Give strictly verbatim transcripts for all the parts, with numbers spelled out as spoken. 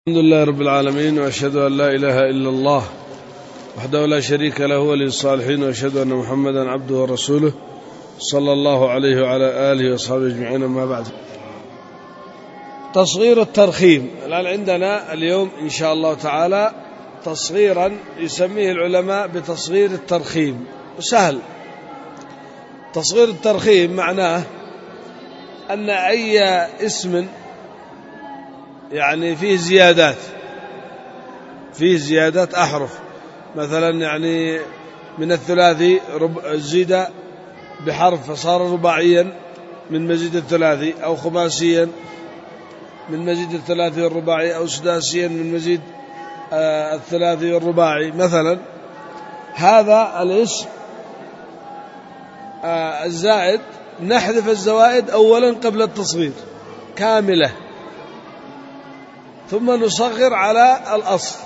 الحمد لله رب العالمين، وأشهد أن لا إله إلا الله وحده لا شريك له ولي الصالحين، وأشهد أن محمدا عبده ورسوله صلى الله عليه وعلى آله وصحبه أجمعين. أما بعد، تصغير الترخيم. الآن عندنا اليوم إن شاء الله تعالى تصغيرا يسميه العلماء بتصغير الترخيم، وسهل. تصغير الترخيم معناه أن أي اسم يعني فيه زيادات فيه زيادات أحرف، مثلا يعني من الثلاثي زيد بحرف فصار رباعيا من مزيد الثلاثي، أو خماسيا من مزيد الثلاثي والرباعي، أو سداسيا من مزيد الثلاثي والرباعي مثلا. هذا الاسم الزائد نحذف الزوائد أولا قبل التصغير كاملة، ثم نصغر على الأصل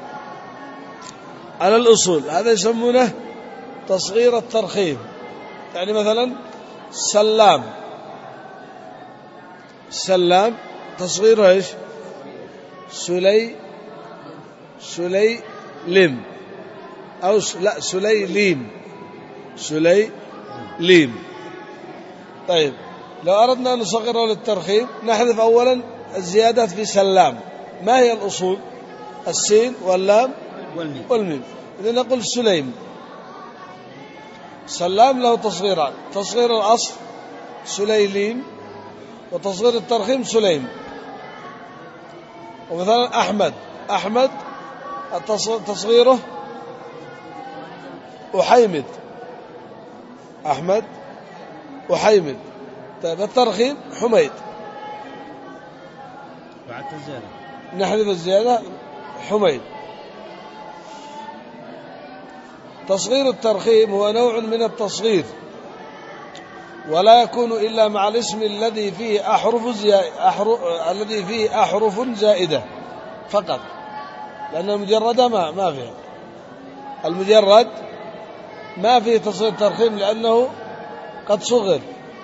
على الأصول. هذا يسمونه تصغير الترخيم. يعني مثلا سلام، سلام تصغيره ايش؟ سلي سلي لم أو س... لا سلي ليم سلي ليم. طيب، لو أردنا أن نصغره للترخيم نحذف أولا الزيادات في سلام. ما هي الأصول؟ السين واللام والميم. إذا نقول سليم. سلام له تصغيران: تصغير الأصل سليليم، وتصغير الترخيم سليم. ومثلا أحمد، أحمد تصغيره أحيمد، أحمد أحيمد. طيب، الترخيم حميد. بعد الزيادة نحذف الزيادة حميد. تصغير الترخيم هو نوع من التصغير، ولا يكون إلا مع الاسم الذي فيه أحرف زائدة أحرف... الذي فيه أحرف زائدة فقط، لأن المجردة ما ما فيها. المجرد ما فيه تصغير الترخيم لأنه قد صغر،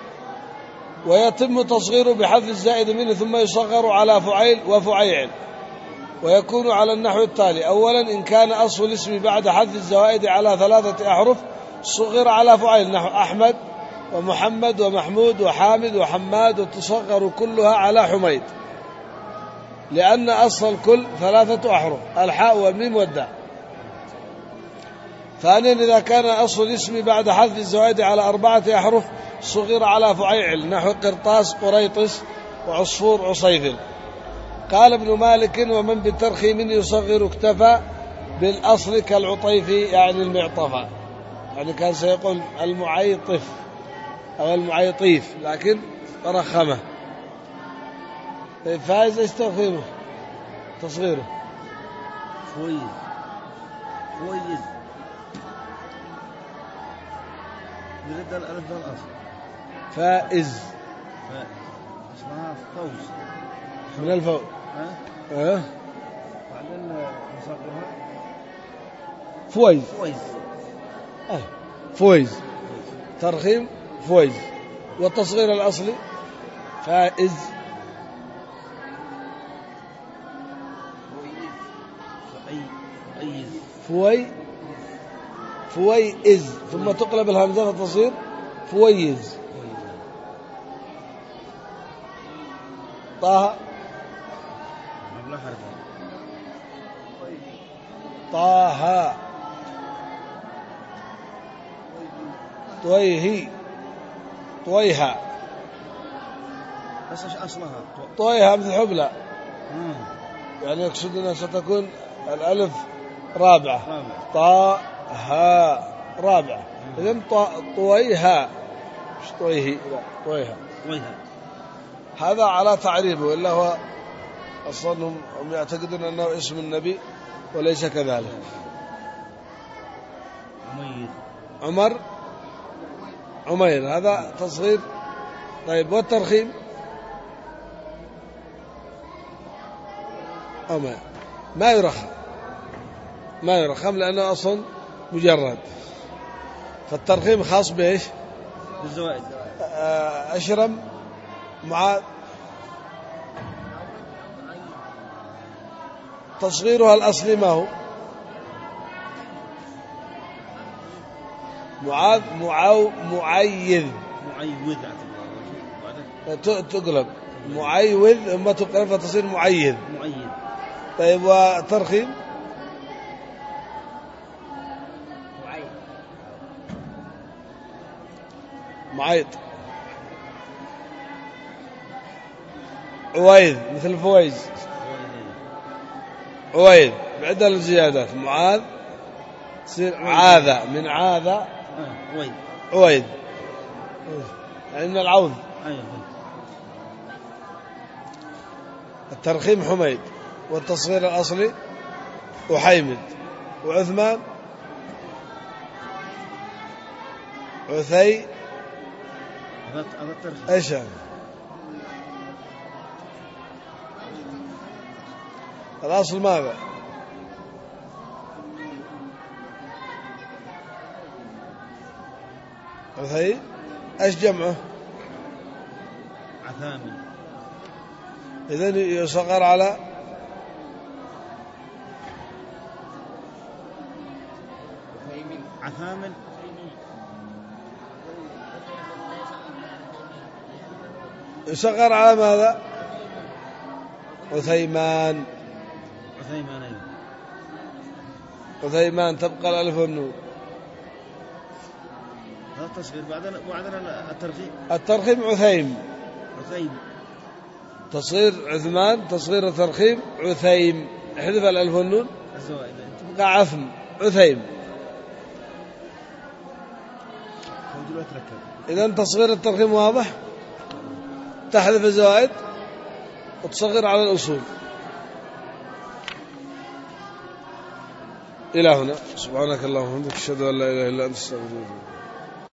ويتم تصغيره بحذف الزائد منه ثم يصغر على فعيل وفعيل. ويكون على النحو التالي: أولا، إن كان أصل الاسم بعد حذف الزوائد على ثلاثة أحرف صغر على فعيل، نحو أحمد ومحمد ومحمود وحامد وحماد، وتصغر كلها على حميد، لأن أصل الكل ثلاثة أحرف: الحاء والميم والداء. ثانيا، إذا كان أصل الاسم بعد حذف الزوائد على أربعة أحرف صغر على فعيل، نحو قرطاس قريطس وعصفور عصيفر. قال ابن مالك: ومن بالترخيم يصغر اكتفى بالأصل كالعطيف، يعني المعطفة. يعني كان سيقول المعيطف أو المعيطيف، لكن ترخمه. فايز ايش ترخيمه؟ تصغيره فويز فويز برد الألف والأصل. فائز اسمها فوز من الفوز. ها أه؟ بعدين نصغرها فويز فويز أه. فويز ترخيم فويز. والتصغير الأصلي فائز. فوي فويز، ثم تقلب الهمزة فتصير فويز. طه طه طويه طويها. بس ايش اصلها؟ طويها مثل حبلى، مم. يعني يقصد أنها ستكون الألف رابعة. طا ها رابعة. إذن طويها مش طويه، لا طويها طويها. هذا على تعريبه، إلا هو أصلا هم يعتقدون أنه اسم النبي وليس كذلك. عمير عمر عمير، هذا تصغير. طيب، والترخيم أما ما يرخم ما يرخم لأنه أصلا مجرد. فالترخيم خاص بإيش؟ بالزوائد. أشرم معاذ تصغيرها الأصلي ما هو؟ معاذ معاو معيذ معيوذ ت- تقلب معيوذ أما تقلب فتصير معيذ. معيذ. طيب وترخيم معيط عويذ مثل فويز عويذ بعدل الزيادات. معاذ تصير عاذة من عاذة عويذ عويذ يعني من العوذ. أيوة. الترخيم حميد والتصغير الأصلي وحيمد وعثمان عثي هذا هذا الترخيم. ايش هذا؟ الأصل ماذا؟ عثي ايش جمعه؟ عثامي. إذن يصغر على عثامن. يصغر على ماذا؟ عثيمان. عثيمان. أيوة. عثيمان تبقى الألف والنون. هذا التصغير. بعدين بعدين الترخيم. الترخيم عثيم. عثيم. تصغير عثمان تصغير الترخيم عثيم. احذف الألف والنون الزوائد تبقى عثم عثيم. إذن تصغير الترخيم واضح. تحذف الزوائد وتصغر على الأصول. إلى هنا. سبحانك اللهم وبحمدك أشهد أن لا إله إلا أنت استغفرك.